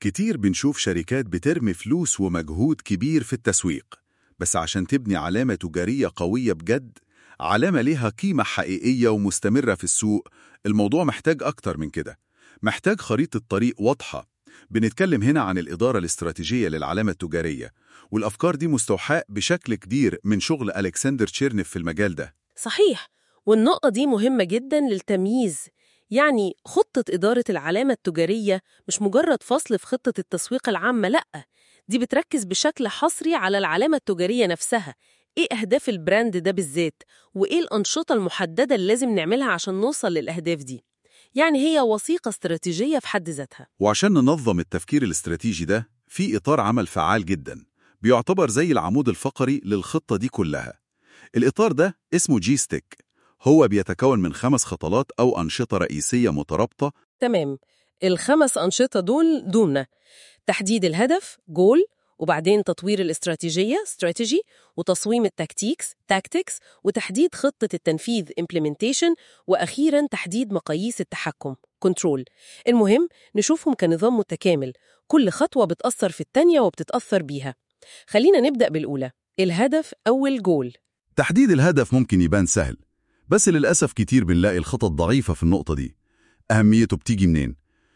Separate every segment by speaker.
Speaker 1: كتير بنشوف شركات بترمي فلوس ومجهود كبير في التسويق، بس عشان تبني علامة تجارية قوية بجد، علامة ليها قيمة حقيقية ومستمرة في السوق، الموضوع محتاج أكتر من كده. محتاج خريطة طريق واضحة. بنتكلم هنا عن الإدارة الاستراتيجية للعلامة التجارية، والأفكار دي مستوحاة بشكل كبير من شغل ألكسندر تشيرنيف في المجال ده.
Speaker 2: صحيح، والنقطة دي مهمة جدا للتمييز. يعني خطة إدارة العلامة التجارية مش مجرد فصل في خطة التسويق العامة، لأ، دي بتركز بشكل حصري على العلامة التجارية نفسها. إيه أهداف البراند ده بالذات؟ وإيه الأنشطة المحددة اللي لازم نعملها عشان نوصل للأهداف دي؟ يعني هي وثيقة استراتيجية في حد ذاتها.
Speaker 1: وعشان ننظم التفكير الاستراتيجي ده في إطار عمل فعال جدا، بيعتبر زي العمود الفقري للخطة دي كلها. الإطار ده اسمه جي ستيك، هو بيتكون من 5 خطوات أو أنشطة رئيسية مترابطة.
Speaker 2: تمام، ال5 أنشطة دول ضمن تحديد الهدف جول، وبعدين تطوير الاستراتيجية strategy، وتصميم التكتيكس tactics، وتحديد خطة التنفيذ implementation، وأخيراً تحديد مقاييس التحكم control. المهم نشوفهم كنظام متكامل، كل خطوة بتأثر في التانية وبتتأثر بيها. خلينا نبدأ بالأولى، الهدف أو الجول.
Speaker 1: تحديد الهدف ممكن يبان سهل، بس للأسف كتير بنلاقي الخطط ضعيفة في النقطة دي. أهميته بتيجي منين؟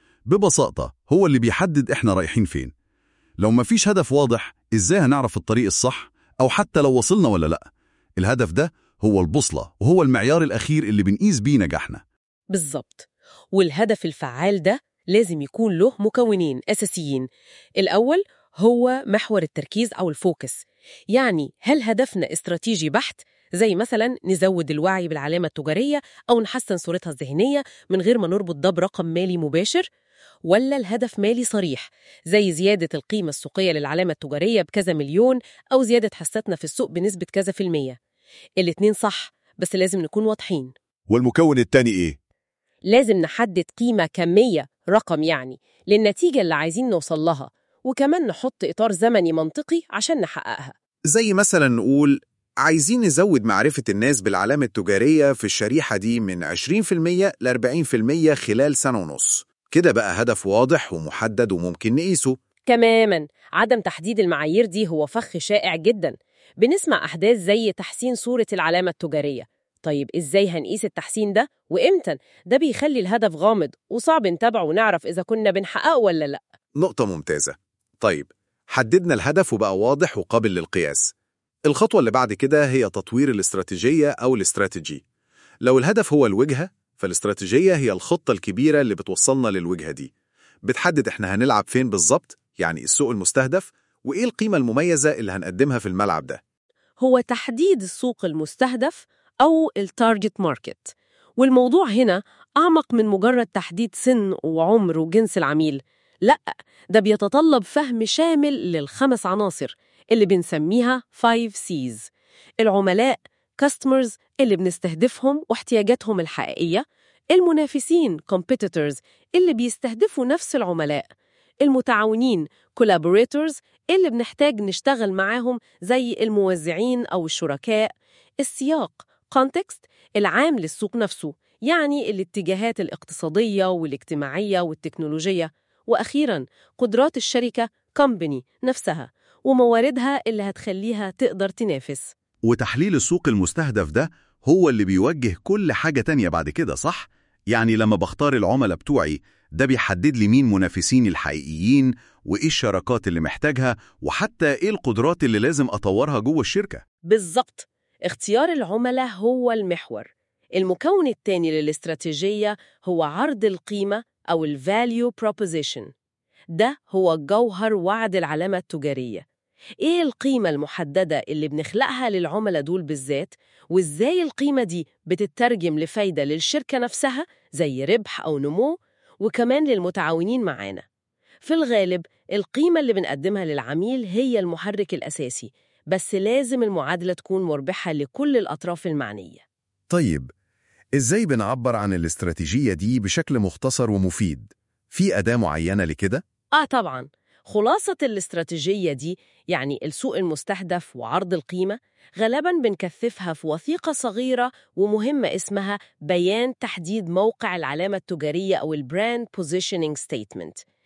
Speaker 1: ببساطة هو اللي بيحدد إحنا رايحين فين. لو مفيش هدف واضح، إزاي هنعرف الطريق الصح أو حتى لو وصلنا ولا لأ؟ الهدف ده هو البوصلة وهو المعيار الأخير اللي بنقيس بيه نجاحنا.
Speaker 2: بالظبط، والهدف الفعال ده لازم يكون له مكونين أساسيين. الأول هو محور التركيز أو الفوكس، يعني هل هدفنا استراتيجي بحت، زي مثلا نزود الوعي بالعلامة التجارية أو نحسن صورتها الذهنية من غير ما نربط ده برقم مالي مباشر، ولا الهدف مالي صريح زي زيادة القيمة السوقية للعلامة التجارية بكذا مليون أو زيادة حصتنا في السوق بنسبة كذا في المية. الاتنين صح، بس لازم نكون واضحين.
Speaker 1: والمكون التاني إيه؟
Speaker 2: لازم نحدد قيمة كمية رقم يعني للنتيجة اللي عايزين نوصل لها، وكمان نحط إطار زمني منطقي عشان نحققها.
Speaker 3: زي مثلا نقول عايزين نزود معرفة الناس بالعلامة التجارية في الشريحة دي من 20% ل 40% خلال سنة ونص. كده بقى هدف واضح ومحدد وممكن نقيسه.
Speaker 2: تماماً، عدم تحديد المعايير دي هو فخ شائع جداً. بنسمع أحداث زي تحسين صورة العلامة التجارية. طيب إزاي هنقيس التحسين ده وإمتى؟ ده بيخلي الهدف غامض وصعب نتابعه ونعرف إذا كنا بنحققه ولا لأ.
Speaker 3: نقطة ممتازة. طيب، حددنا الهدف وبقى واضح وقابل للقياس. الخطوة اللي بعد كده هي تطوير الاستراتيجية أو الاستراتيجي. لو الهدف هو الوجهة، فالاستراتيجية هي الخطة الكبيرة اللي بتوصلنا للوجهة دي. بتحدد إحنا هنلعب فين بالظبط، يعني السوق المستهدف، وإيه القيمة المميزة اللي هنقدمها في الملعب ده.
Speaker 2: هو تحديد السوق المستهدف أو التارجت ماركت، والموضوع هنا أعمق من مجرد تحديد سن وعمر وجنس العميل. لأ، ده بيتطلب فهم شامل لل5 عناصر اللي بنسميها 5 C's: العملاء customers اللي بنستهدفهم واحتياجاتهم الحقيقية، المنافسين competitors اللي بيستهدفوا نفس العملاء، المتعاونين collaborators اللي بنحتاج نشتغل معاهم زي الموزعين أو الشركاء، السياق context العام للسوق نفسه، يعني الاتجاهات الاقتصادية والاجتماعية والتكنولوجية، وأخيراً قدرات الشركة company نفسها ومواردها اللي هتخليها تقدر تنافس.
Speaker 1: وتحليل السوق المستهدف ده هو اللي بيوجه كل حاجة تانية بعد كده، صح؟ يعني لما بختار العملاء بتوعي، ده بيحدد لي مين منافسيني الحقيقيين، وإيه الشراكات اللي محتاجها، وحتى إيه القدرات اللي لازم أطورها جوه الشركة.
Speaker 2: بالظبط، اختيار العملاء هو المحور. المكون الثاني للاستراتيجية هو عرض القيمة أو الvalue proposition. ده هو جوهر وعد العلامة التجارية. إيه القيمة المحددة اللي بنخلقها للعملاء دول بالذات، وإزاي القيمة دي بتترجم لفايدة للشركة نفسها زي ربح أو نمو، وكمان للمتعاونين معانا. في الغالب القيمة اللي بنقدمها للعميل هي المحرك الأساسي، بس لازم المعادلة تكون مربحة لكل الأطراف المعنية.
Speaker 4: طيب، إزاي بنعبر عن الاستراتيجية دي بشكل مختصر ومفيد؟ في أداة معينة لكده؟
Speaker 2: طبعاً، خلاصة الاستراتيجية دي يعني السوق المستهدف وعرض القيمة غالباً بنكثفها في وثيقة صغيرة ومهمة اسمها بيان تحديد موقع العلامة التجارية أو البراند بوزيشنينج ستيتمنت.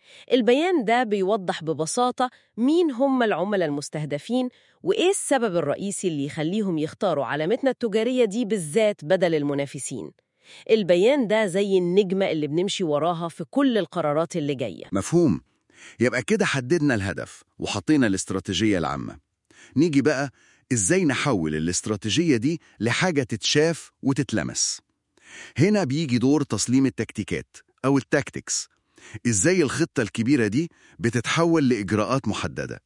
Speaker 2: البيان ده بيوضح ببساطة مين هم العملاء المستهدفين وإيه السبب الرئيسي اللي يخليهم يختاروا علامتنا التجارية دي بالذات بدل المنافسين. البيان ده زي النجمة اللي بنمشي وراها في كل القرارات اللي جاية.
Speaker 4: مفهوم. يبقى كده حددنا الهدف وحطينا الاستراتيجية العامة. نيجي بقى إزاي نحول الاستراتيجية دي لحاجة تتشاف وتتلمس. هنا بيجي دور تصميم التكتيكات أو التاكتكس. إزاي الخطة الكبيرة دي بتتحول لإجراءات محددة.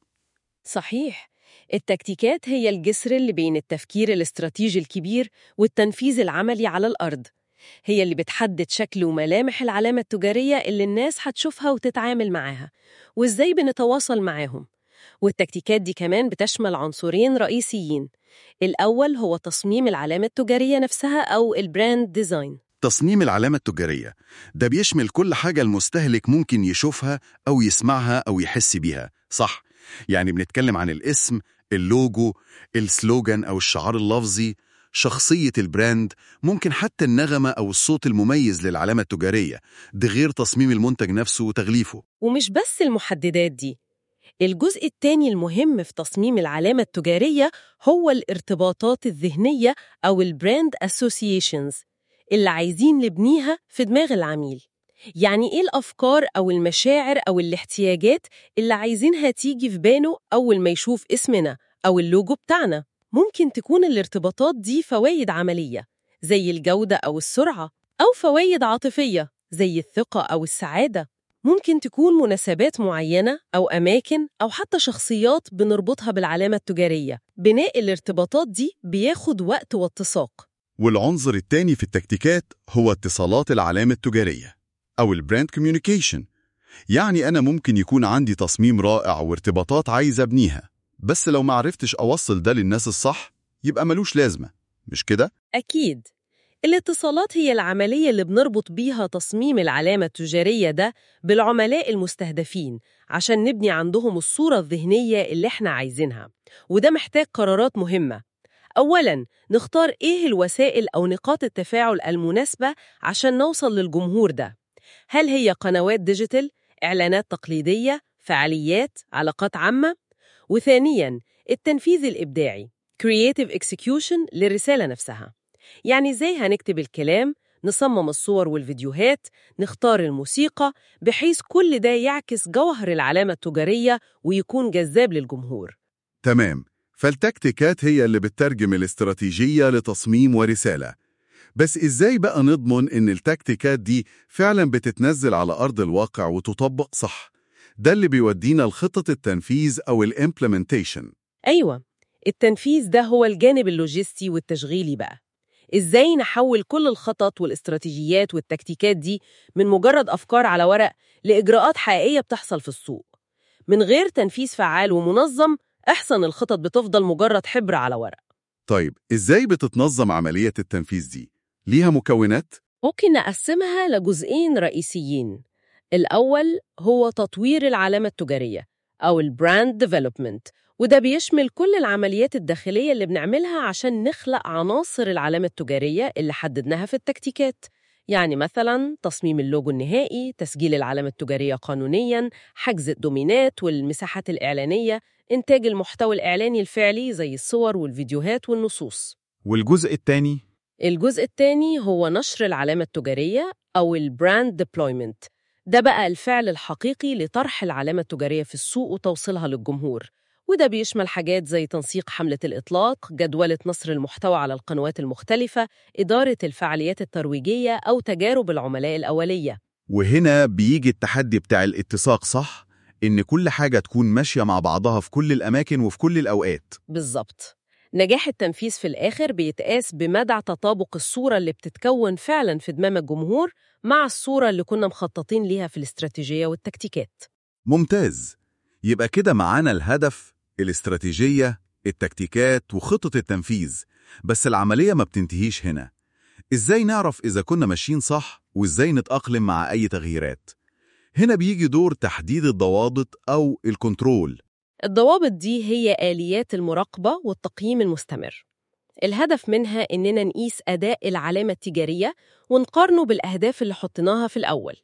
Speaker 2: صحيح، التكتيكات هي الجسر اللي بين التفكير الاستراتيجي الكبير والتنفيذ العملي على الأرض. هي اللي بتحدد شكل وملامح العلامة التجارية اللي الناس هتشوفها وتتعامل معاها، وإزاي بنتواصل معاهم. والتكتيكات دي كمان بتشمل عنصرين رئيسيين. الأول هو تصميم العلامة التجارية نفسها أو البراند ديزاين.
Speaker 4: تصميم العلامة التجارية ده بيشمل كل حاجة المستهلك ممكن يشوفها أو يسمعها أو يحس بيها، صح؟ يعني بنتكلم عن الاسم، اللوجو، السلوغان أو الشعار اللفظي، شخصية البراند، ممكن حتى النغمة أو الصوت المميز للعلامة التجارية، ده غير تصميم المنتج نفسه وتغليفه.
Speaker 2: ومش بس المحددات دي، الجزء الثاني المهم في تصميم العلامة التجارية هو الارتباطات الذهنية أو البراند أسوسييشنز اللي عايزين نبنيها في دماغ العميل. يعني إيه الأفكار أو المشاعر أو الاحتياجات اللي عايزينها تيجي في باله أول ما يشوف اسمنا أو اللوجو بتاعنا؟ ممكن تكون الارتباطات دي فوايد عملية زي الجودة أو السرعة، أو فوايد عاطفية زي الثقة أو السعادة. ممكن تكون مناسبات معينة أو أماكن أو حتى شخصيات بنربطها بالعلامة التجارية. بناء الارتباطات دي بياخد وقت واتساق.
Speaker 1: والعنصر الثاني في التكتيكات هو اتصالات العلامة التجارية أو البراند كوميونيكيشن. يعني أنا ممكن يكون عندي تصميم رائع وارتباطات عايز أبنيها، بس لو ما عرفتش أوصل ده للناس الصح يبقى ملوش لازمة، مش كده؟
Speaker 2: أكيد. الاتصالات هي العملية اللي بنربط بيها تصميم العلامة التجارية ده بالعملاء المستهدفين عشان نبني عندهم الصورة الذهنية اللي احنا عايزينها. وده محتاج قرارات مهمة. أولاً، نختار إيه الوسائل أو نقاط التفاعل المناسبة عشان نوصل للجمهور ده. هل هي قنوات ديجيتال، إعلانات تقليدية، فعاليات، علاقات عامة؟ وثانياً، التنفيذ الإبداعي creative execution للرسالة نفسها. يعني إزاي هنكتب الكلام، نصمم الصور والفيديوهات، نختار الموسيقى، بحيث كل ده يعكس جوهر العلامة التجارية ويكون جذاب للجمهور.
Speaker 1: تمام، فالتكتيكات هي اللي بتترجم الاستراتيجية لتصميم ورسالة. بس إزاي بقى نضمن إن التكتيكات دي فعلا بتتنزل على أرض الواقع وتطبق صح؟ ده اللي بيودينا لخطة التنفيذ أو الإمبلمنتيشن.
Speaker 2: أيوة، التنفيذ ده هو الجانب اللوجستي والتشغيلي بقى. إزاي نحول كل الخطط والاستراتيجيات والتكتيكات دي من مجرد أفكار على ورق لإجراءات حقيقية بتحصل في السوق. من غير تنفيذ فعال ومنظم، أحسن الخطط بتفضل مجرد حبر على ورق.
Speaker 1: طيب، إزاي بتتنظم عملية التنفيذ دي؟ ليها مكونات؟
Speaker 2: ممكن نقسمها لجزئين رئيسيين. الأول هو تطوير العلامة التجارية أو البراند ديفلوبمنت، وده بيشمل كل العمليات الداخلية اللي بنعملها عشان نخلق عناصر العلامة التجارية اللي حددناها في التكتيكات. يعني مثلاً تصميم اللوجو النهائي، تسجيل العلامة التجارية قانونياً، حجز الدومينات والمساحات الإعلانية، إنتاج المحتوى الإعلاني الفعلي زي الصور والفيديوهات والنصوص.
Speaker 1: والجزء الثاني؟
Speaker 2: الجزء الثاني هو نشر العلامة التجارية أو البراند ديبلويمنت. ده بقى الفعل الحقيقي لطرح العلامة التجارية في السوق وتوصيلها للجمهور. وده بيشمل حاجات زي تنسيق حملة الإطلاق، جدولة نشر المحتوى على القنوات المختلفة، إدارة الفعاليات الترويجية أو تجارب العملاء الأولية.
Speaker 1: وهنا بيجي التحدي بتاع الاتساق، صح؟ إن كل حاجة تكون ماشية مع بعضها في كل الأماكن وفي كل الأوقات.
Speaker 2: بالظبط. نجاح التنفيذ في الآخر بيتقاس بمدى تطابق الصورة اللي بتتكون فعلاً في دماغ الجمهور مع الصورة اللي كنا مخططين ليها في الاستراتيجية والتكتيكات.
Speaker 1: ممتاز. يبقى كده معانا الهدف، الاستراتيجية، التكتيكات وخطة التنفيذ، بس العملية ما بتنتهيش هنا. إزاي نعرف إذا كنا ماشيين صح وإزاي نتأقلم مع أي تغييرات؟ هنا بيجي دور تحديد الضوابط أو الكنترول.
Speaker 2: الضوابط دي هي آليات المراقبة والتقييم المستمر. الهدف منها إننا نقيس أداء العلامة التجارية ونقارنه بالأهداف اللي حطيناها في الأول،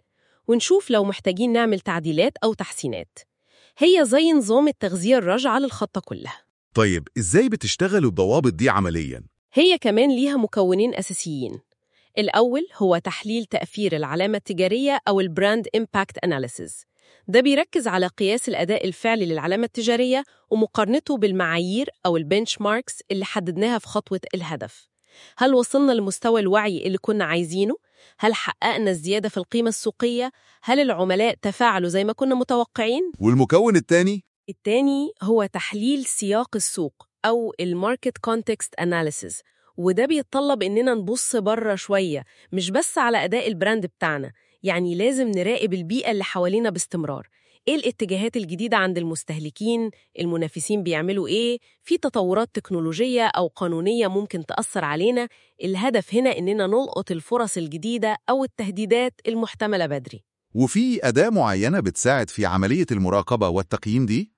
Speaker 2: ونشوف لو محتاجين نعمل تعديلات أو تحسينات. هي زي نظام التغذية الراجعة للخطة كلها.
Speaker 1: طيب إزاي بتشتغل الضوابط دي عملياً؟
Speaker 2: هي كمان ليها مكونين أساسيين. الأول هو تحليل تأثير العلامة التجارية أو البراند إمباكت أناليسيز. ده بيركز على قياس الأداء الفعلي للعلامة التجارية ومقارنته بالمعايير أو البنش ماركس اللي حددناها في خطوة الهدف. هل وصلنا لمستوى الوعي اللي كنا عايزينه؟ هل حققنا الزيادة في القيمة السوقية؟ هل العملاء تفاعلوا زي ما كنا متوقعين؟
Speaker 1: والمكون الثاني؟
Speaker 2: التاني هو تحليل سياق السوق أو الماركت كونتكست أناليسيز، وده بيتطلب إننا نبص بره شوية، مش بس على أداء البراند بتاعنا. يعني لازم نراقب البيئة اللي حوالينا باستمرار. إيه الاتجاهات الجديدة عند المستهلكين؟ المنافسين بيعملوا إيه؟ في تطورات تكنولوجية أو قانونية ممكن تأثر علينا. الهدف هنا إننا نلقط الفرص الجديدة أو التهديدات المحتملة بدري.
Speaker 1: وفي أداة معينة بتساعد في عملية المراقبة والتقييم دي؟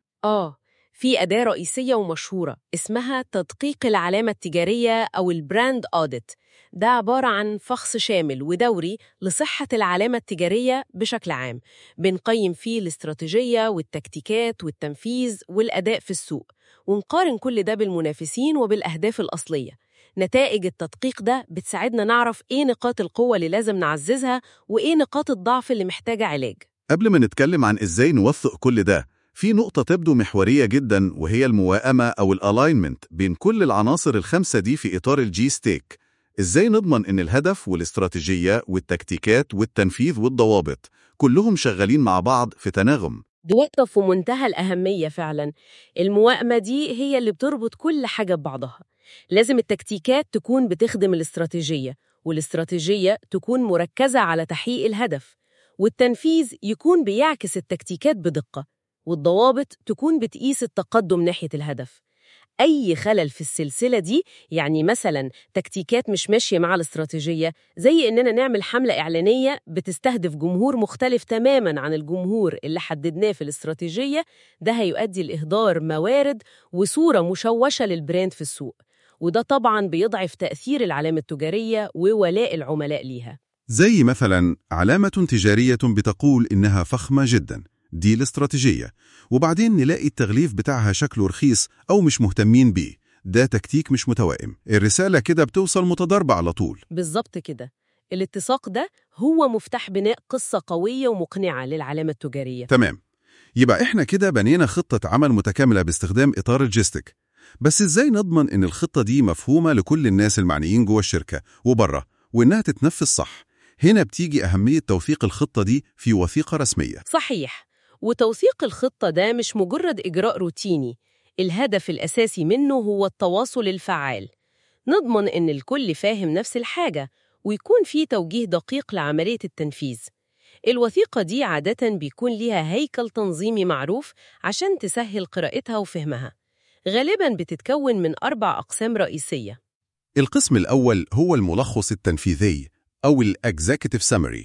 Speaker 2: في أداة رئيسية ومشهورة اسمها تدقيق العلامة التجارية أو البراند أوديت. ده عبارة عن فحص شامل ودوري لصحة العلامة التجارية بشكل عام. بنقيم فيه الاستراتيجية والتكتيكات والتنفيذ والأداء في السوق، ونقارن كل ده بالمنافسين وبالأهداف الأصلية. نتائج التدقيق ده بتساعدنا نعرف إيه نقاط القوة اللي لازم نعززها وإيه نقاط الضعف اللي محتاجة علاج.
Speaker 1: قبل ما نتكلم عن إزاي نوثق كل ده، في نقطة تبدو محورية جدا، وهي الموائمة أو الألاينمنت بين كل العناصر الخمسة دي في إطار الجي ستيك. إزاي نضمن إن الهدف والاستراتيجية والتكتيكات والتنفيذ والضوابط كلهم شغالين مع بعض في تناغم؟
Speaker 2: دي نقطة في منتهى الأهمية فعلا. الموائمة دي هي اللي بتربط كل حاجة ببعضها. لازم التكتيكات تكون بتخدم الاستراتيجية، والاستراتيجية تكون مركزة على تحقيق الهدف، والتنفيذ يكون بيعكس التكتيكات بدقة، والضوابط تكون بتقيس التقدم ناحية الهدف. أي خلل في السلسلة دي، يعني مثلاً تكتيكات مش ماشية مع الاستراتيجية، زي إننا نعمل حملة إعلانية بتستهدف جمهور مختلف تماماً عن الجمهور اللي حددناه في الاستراتيجية، ده هيؤدي لإهدار موارد وصورة مشوشة للبراند في السوق، وده طبعاً بيضعف تأثير العلامة التجارية وولاء العملاء ليها.
Speaker 1: زي مثلا علامة تجارية بتقول إنها فخمة جدا، دي الاستراتيجية، وبعدين نلاقي التغليف بتاعها شكله رخيص أو مش مهتمين بيه، ده تكتيك مش متوائم. الرسالة كده بتوصل متضاربة على طول.
Speaker 2: بالظبط كده. الاتساق ده هو مفتاح بناء قصة قوية ومقنعة للعلامة التجارية.
Speaker 1: تمام، يبقى إحنا كده بنينا خطة عمل متكاملة باستخدام إطار الجيستك. بس إزاي نضمن إن الخطة دي مفهومة لكل الناس المعنيين جوه الشركة وبره، وإنها تتنفذ صح؟ هنا بتيجي أهمية توثيق الخطة دي في وثيقة رسمية.
Speaker 2: صحيح، وتوثيق الخطة ده مش مجرد إجراء روتيني. الهدف الأساسي منه هو التواصل الفعال. نضمن إن الكل فاهم نفس الحاجة، ويكون في توجيه دقيق لعملية التنفيذ. الوثيقة دي عادة بيكون ليها هيكل تنظيمي معروف عشان تسهل قراءتها وفهمها. غالباً بتتكون من 4 أقسام رئيسية.
Speaker 1: القسم الأول هو الملخص التنفيذي أو الإكزيكتيف سامري.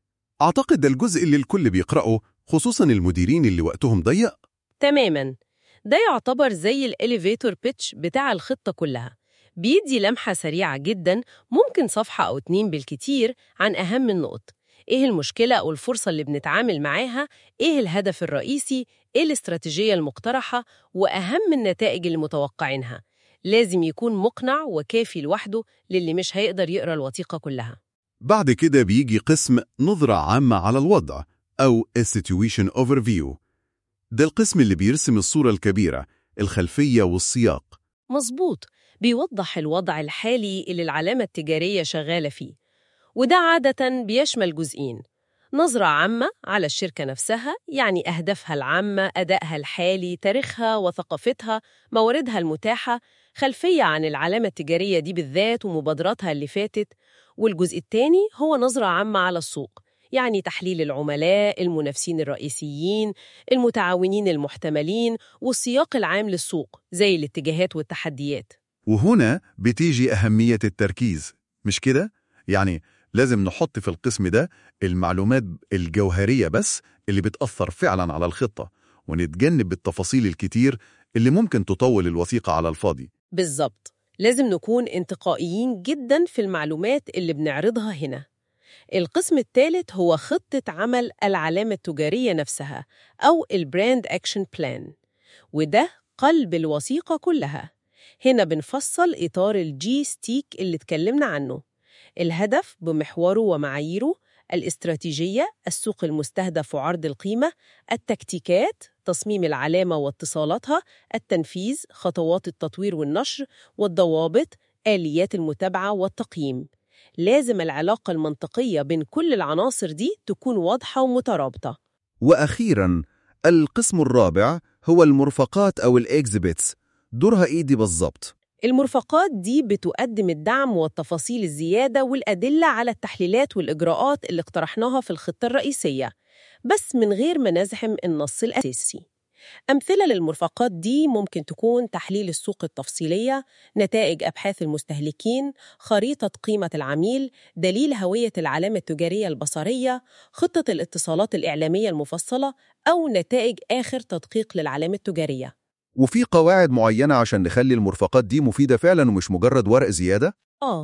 Speaker 1: أعتقد ده الجزء اللي الكل بيقرأه، خصوصاً المديرين اللي وقتهم ضيق.
Speaker 2: تماماً، ده يعتبر زي الإليفيتور بيتش بتاع الخطة كلها. بيدي لمحة سريعة جداً، ممكن صفحة أو 2 بالكتير، عن أهم النقط. إيه المشكلة أو الفرصة اللي بنتعامل معاها؟ إيه الهدف الرئيسي؟ إيه الاستراتيجية المقترحة؟ وأهم النتائج اللي متوقعينها. لازم يكون مقنع وكافي لوحده للي مش هيقدر يقرأ الوثيقة كلها.
Speaker 1: بعد كده بيجي قسم نظرة عامة على الوضع أو Situation Overview. ده القسم اللي بيرسم الصورة الكبيرة، الخلفية والسياق.
Speaker 2: مظبوط، بيوضح الوضع الحالي اللي العلامة التجارية شغالة فيه، وده عادة بيشمل جزئين: نظرة عامة على الشركة نفسها، يعني أهدافها العامة، أدائها الحالي، تاريخها وثقافتها، مواردها المتاحة، خلفية عن العلامة التجارية دي بالذات ومبادراتها اللي فاتت. والجزء الثاني هو نظرة عامة على السوق، يعني تحليل العملاء، المنافسين الرئيسيين، المتعاونين المحتملين، والسياق العام للسوق زي الاتجاهات والتحديات.
Speaker 1: وهنا بتيجي أهمية التركيز، مش كده؟ يعني لازم نحط في القسم ده المعلومات الجوهرية بس اللي بتأثر فعلا على الخطة، ونتجنب التفاصيل الكتير اللي ممكن تطول الوثيقة على الفاضي.
Speaker 2: بالظبط، لازم نكون انتقائيين جدا في المعلومات اللي بنعرضها هنا. القسم الثالث هو خطة عمل العلامة التجارية نفسها أو البراند أكشن بلان، وده قلب الوثيقة كلها. هنا بنفصل إطار الجي ستيك اللي اتكلمنا عنه: الهدف بمحوره ومعاييره، الاستراتيجية، السوق المستهدف وعرض القيمة، التكتيكات، تصميم العلامة واتصالاتها، التنفيذ، خطوات التطوير والنشر، والضوابط، آليات المتابعة والتقييم. لازم العلاقة المنطقية بين كل العناصر دي تكون واضحة ومترابطة.
Speaker 4: وأخيراً، القسم الرابع هو المرفقات أو الإكزيبيتس. دورها إيه دي بالظبط؟
Speaker 2: المرفقات دي بتقدم الدعم والتفاصيل الزيادة والأدلة على التحليلات والإجراءات اللي اقترحناها في الخطة الرئيسية، بس من غير ما نزحم النص الأساسي. أمثلة للمرفقات دي ممكن تكون تحليل السوق التفصيلية، نتائج أبحاث المستهلكين، خريطة قيمة العميل، دليل هوية العلامة التجارية البصرية، خطة الاتصالات الإعلامية المفصلة، أو نتائج آخر تدقيق للعلامة التجارية.
Speaker 4: وفي قواعد معينة عشان نخلي المرفقات دي مفيدة فعلاً ومش مجرد ورق زيادة؟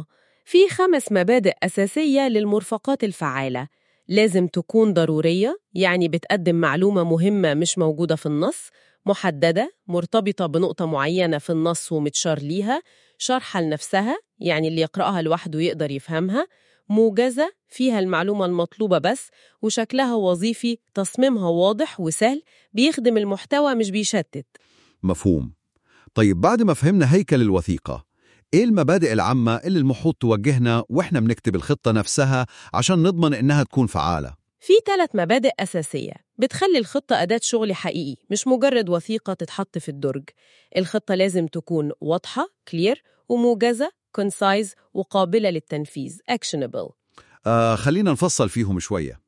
Speaker 2: في 5 مبادئ أساسية للمرفقات الفعالة. لازم تكون ضرورية، يعني بتقدم معلومة مهمة مش موجودة في النص، محددة، مرتبطة بنقطة معينة في النص ومتشار ليها، شرحة لنفسها، يعني اللي يقرأها لوحده يقدر يفهمها، موجزة، فيها المعلومة المطلوبة بس، وشكلها وظيفي، تصميمها واضح وسهل، بيخدم المحتوى مش بيشتت.
Speaker 4: مفهوم. طيب بعد ما فهمنا هيكل الوثيقة، إيه المبادئ العامة اللي المفروض توجهنا وإحنا بنكتب الخطة نفسها عشان نضمن إنها تكون فعالة؟
Speaker 2: في 3 مبادئ أساسية بتخلي الخطة أداة شغل حقيقي، مش مجرد وثيقة تتحط في الدرج. الخطة لازم تكون واضحة clear وموجزة concise وقابلة للتنفيذ actionable.
Speaker 4: خلينا نفصل فيهم شوية.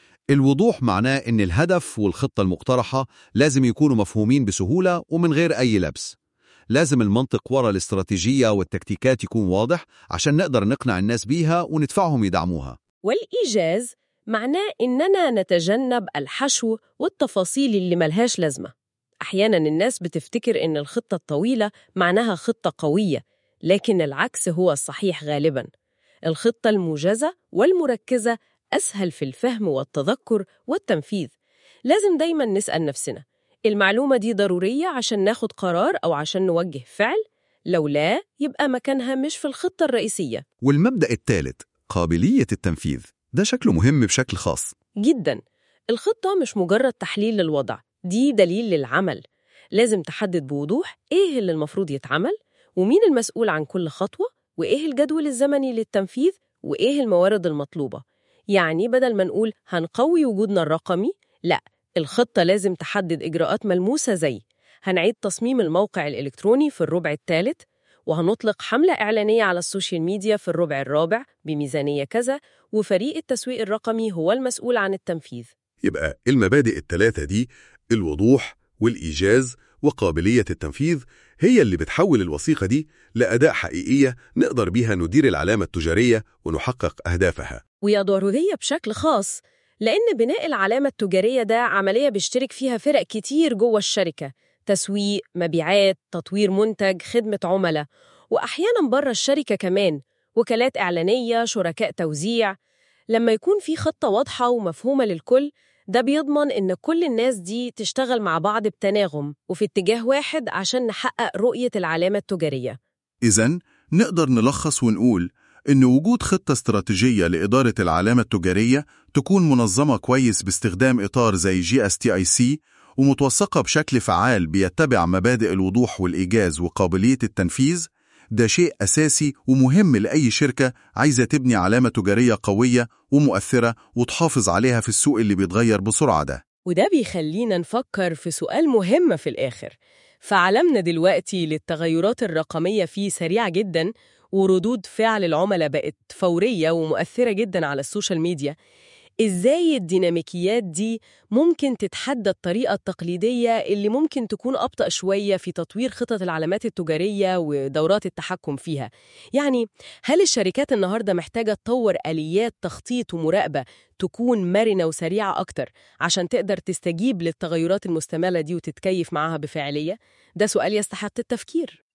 Speaker 4: الوضوح معناه إن الهدف والخطة المقترحة لازم يكونوا مفهومين بسهولة ومن غير أي لبس. لازم المنطق وراء الاستراتيجية والتكتيكات يكون واضح عشان نقدر نقنع الناس بيها وندفعهم يدعموها.
Speaker 2: والإيجاز معناه إننا نتجنب الحشو والتفاصيل اللي ملهاش لازمة. أحياناً الناس بتفتكر إن الخطة الطويلة معناها خطة قوية، لكن العكس هو الصحيح غالباً. الخطة الموجزة والمركزة أسهل في الفهم والتذكر والتنفيذ. لازم دايماً نسأل نفسنا: المعلومة دي ضرورية عشان ناخد قرار أو عشان نوجه فعل؟ لو لا، يبقى مكانها مش في الخطة الرئيسية.
Speaker 4: والمبدأ الثالث قابلية التنفيذ، ده شكله مهم بشكل خاص
Speaker 2: جداً. الخطة مش مجرد تحليل للوضع، دي دليل للعمل. لازم تحدد بوضوح إيه اللي المفروض يتعمل، ومين المسؤول عن كل خطوة، وإيه الجدول الزمني للتنفيذ، وإيه الموارد المطلوبة. يعني بدل ما نقول هنقوي وجودنا الرقمي، لا، الخطة لازم تحدد إجراءات ملموسة زي هنعيد تصميم الموقع الإلكتروني في الربع الثالث، وهنطلق حملة إعلانية على السوشيال ميديا في الربع الرابع بميزانية كذا، وفريق التسويق الرقمي هو المسؤول عن التنفيذ.
Speaker 1: يبقى المبادئ الثلاثة دي، الوضوح والإيجاز وقابلية التنفيذ، هي اللي بتحول الوثيقة دي لأداة حقيقية نقدر بيها ندير العلامة التجارية ونحقق أهدافها.
Speaker 2: وهي ضرورية بشكل خاص، لأن بناء العلامة التجارية ده عملية بيشترك فيها فرق كتير جوه الشركة: تسويق، مبيعات، تطوير منتج، خدمة عملاء، وأحياناً بره الشركة كمان وكالات إعلانية، شركاء توزيع. لما يكون في خطة واضحة ومفهومة للكل، ده بيضمن إن كل الناس دي تشتغل مع بعض بتناغم وفي اتجاه واحد عشان نحقق رؤية العلامة التجارية.
Speaker 1: إذن نقدر نلخص ونقول إن وجود خطة استراتيجية لإدارة العلامة التجارية تكون منظمة كويس باستخدام إطار زي GSTIC ومتوثقة بشكل فعال بيتبع مبادئ الوضوح والإيجاز وقابلية التنفيذ، ده شيء أساسي ومهم لأي شركة عايزة تبني علامة تجارية قوية ومؤثرة وتحافظ عليها في السوق اللي بيتغير بسرعة ده.
Speaker 2: وده بيخلينا نفكر في سؤال مهم في الآخر: فعالمنا دلوقتي للتغيرات الرقمية فيه سريعة جداً، وردود فعل العملاء بقت فورية ومؤثرة جداً على السوشيال ميديا. إزاي الديناميكيات دي ممكن تتحدى الطريقة التقليدية اللي ممكن تكون أبطأ شوية في تطوير خطط العلامات التجارية ودورات التحكم فيها؟ يعني هل الشركات النهاردة محتاجة تطور آليات تخطيط ومراقبة تكون مرنة وسريعة أكتر عشان تقدر تستجيب للتغيرات المستمرة دي وتتكيف معها بفاعلية؟ ده سؤال يستحق التفكير.